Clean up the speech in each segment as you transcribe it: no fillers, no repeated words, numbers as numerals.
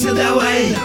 расстанемся, давай.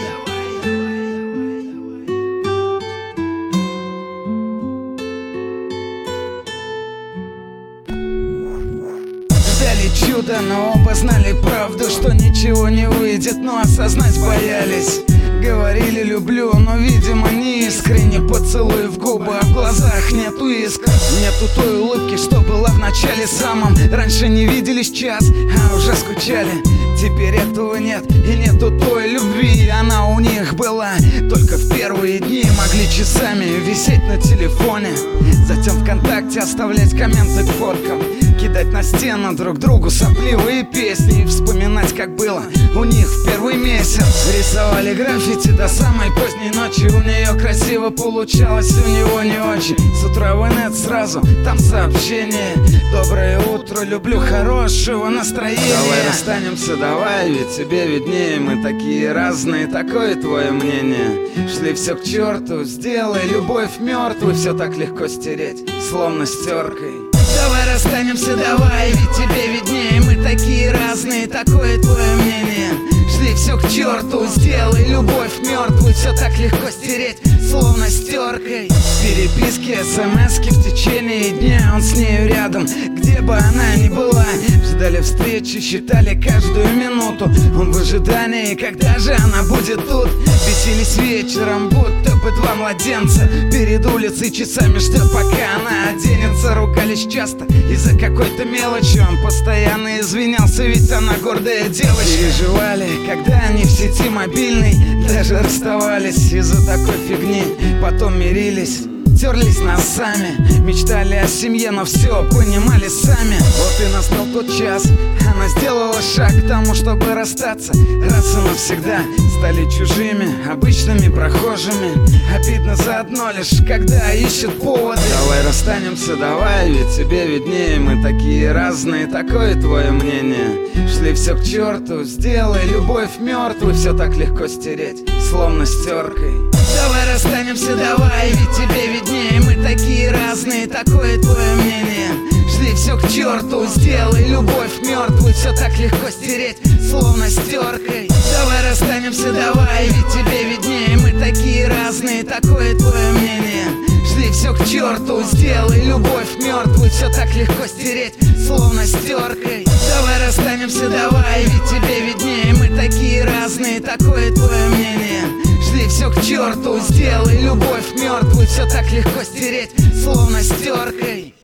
Ждали чудо, но оба знали правду, что ничего не выйдет, но осознать боялись. Говорили люблю, но видимо не искренне. Поцелуй в губы, а в глазах нету искр. Нету той улыбки, что была в начале самом. Раньше не виделись час, а уже скучали. Теперь этого нет, и нету той любви. Она у них была только в первые дни. Могли часами висеть на телефоне, затем ВКонтакте оставлять комменты к фоткам, кидать на стену друг другу сопливые песни и вспоминать, как было у них в первый месяц. Рисовали граффити до самой поздней ночи. У нее красиво получалось, у него не очень. С утра в инет сразу, там сообщение: доброе утро, люблю, хорошего настроения. Давай расстанемся, давай, ведь тебе виднее. Мы такие разные, такое твое мнение. Шли все к черту, сделай любовь мертвой. Все так легко стереть, словно стеркой. Давай расстанемся, давай, ведь тебе виднее. Мы такие разные, такое твое мнение. Шли все к черту, сделай любовь мертвой. Все так легко стереть, словно стеркой. Переписки, смски в течение дня. Он с нею рядом, где бы она ни была. Ждали встречи, считали каждую минуту. Он в ожидании, когда же она будет тут. Бесились вечером, будто бы два младенца. Перед улицей часами ждет, пока она оденется. Ругались часто из-за какой-то мелочи. Он постоянно извинялся, ведь она гордая девочка. Переживали, когда они в сети мобильной. Даже расставались из-за такой фигни. Потом мирились, терлись носами, мечтали о семье, но все понимали сами. Вот и настал тот час, она сделала шаг к тому, чтобы расстаться раз и навсегда. Стали чужими, обычными прохожими. Обидно заодно лишь, когда ищут поводы. Давай расстанемся, давай, ведь тебе виднее. Мы такие разные, такое твое мнение. Шли все к черту, сделай любовь мертвой. Все так легко стереть, словно стеркой. Давай расстанемся, давай, ведь тебе виднее. Мы такие разные, такое твое мнение. Шли все к черту, сделай любовь мертвой. Все так легко стереть, словно стеркой. Давай расстанемся, давай, ведь тебе виднее. Мы такие разные, такое твое мнение. Шли все к черту, сделай любовь мертвой. Все так легко стереть, словно стеркой. Давай расстанемся, давай, ведь тебе виднее. Мы такие разные, такое твое мнение. Шли все к черту, сделай любовь мертвой. Все так легко стереть, словно стеркой.